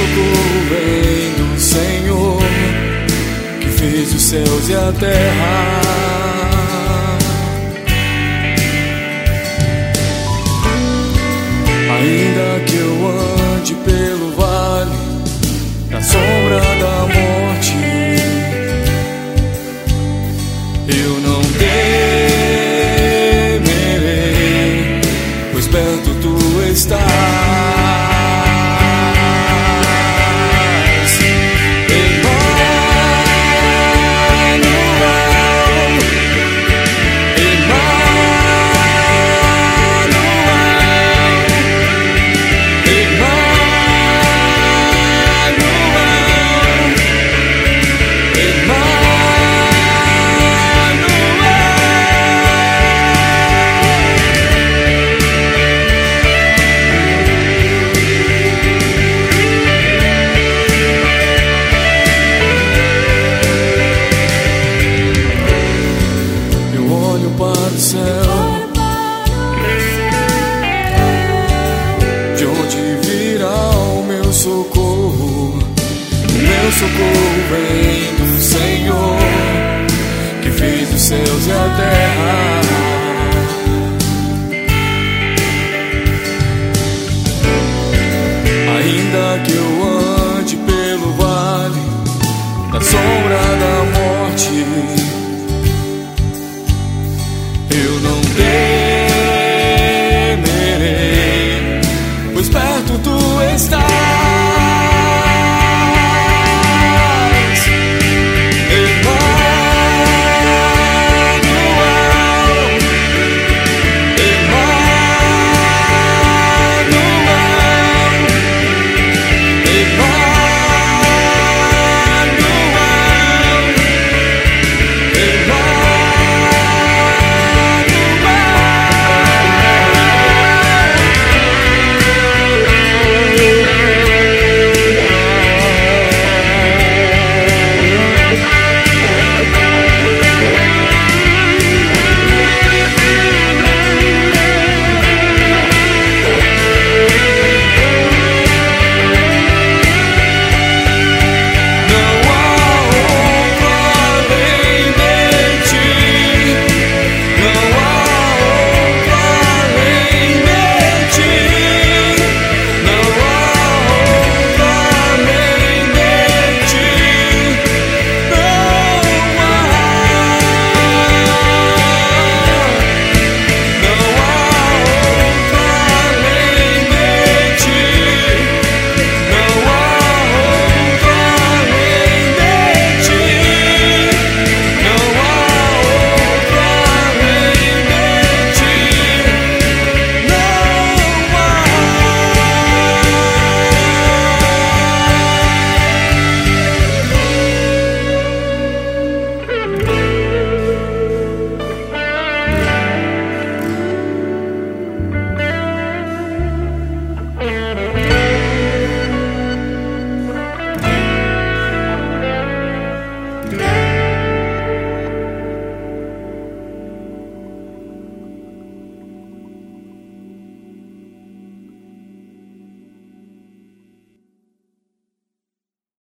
socorro vem do Senhor, que fez os céus e a terra. Ainda que eu ande pelo vale da sombra da morte, eu não temerei, pois perto tu estás. De onde virá o meu socorro? O meu socorro vem do Senhor, que fez os céus e a terra. Ainda que eu